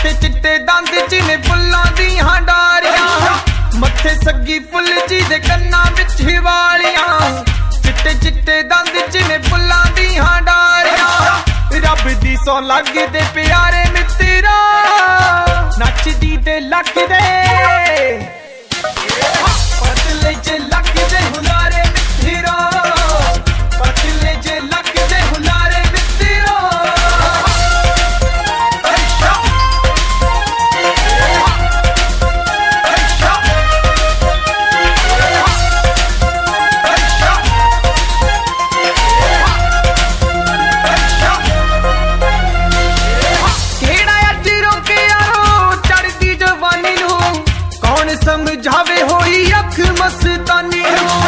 चिट्टे चिट्टे दंद जिने फुल्लां दियां डारियां मत्थे सग्गी फुल जी दे कन्नां विच हिवालियां चिट्टे चिट्टे दंद जिने फुल्लां दियां डारियां रब दी सौ लगदे प्यारे मित्रा नचदी ते लकदे पतले जे लकदे हुलारे मित्रा पतले जे लकदे हुलारे मित्रा समझावे होई अख मस्तानी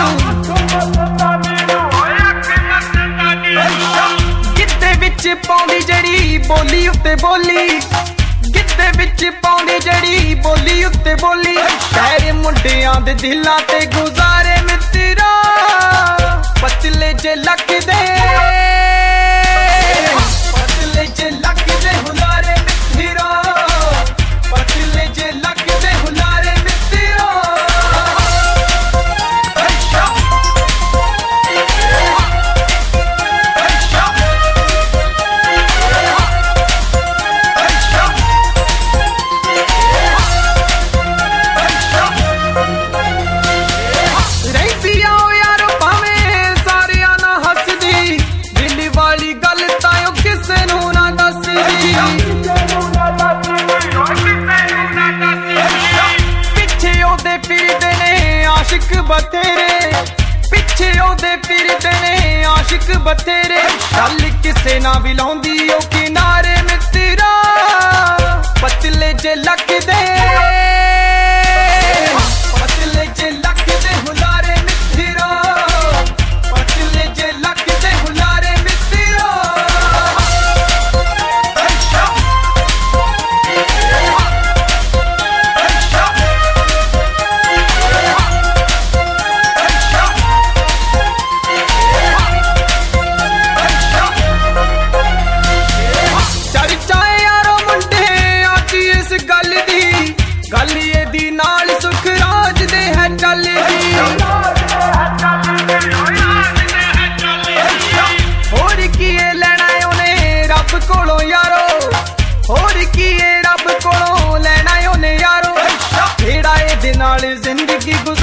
गिद्दे विच पाउंदी जड़ी बोली उत्ते बोली गिद्दे विच पाउंदी जड़ी बोली उत्ते बोली पैर मुंडियां दे दिलां ते गुजारे मित्रा पतले जे लकदे पतले जे लकदे हुलारे मित्रा पतले जे लकदे हुलारे आशिक बतेरे पिछे ओदे फिरदे ने आशिक बतेरे गल किसे ना भी लाउंदी ओ किनारे मित्रा पतले जे लकदे पतले जे लकदे हुलारे मित्रा पतले जे लकदे हुलारे मित्रा गलिए दी नाल सुख राज दे है चलदी होर कीए लेना ओने रब कोलों यारो होर कीए रब कोलों लेना ओने यारो जेड़ा ए दे नाल जिंदगी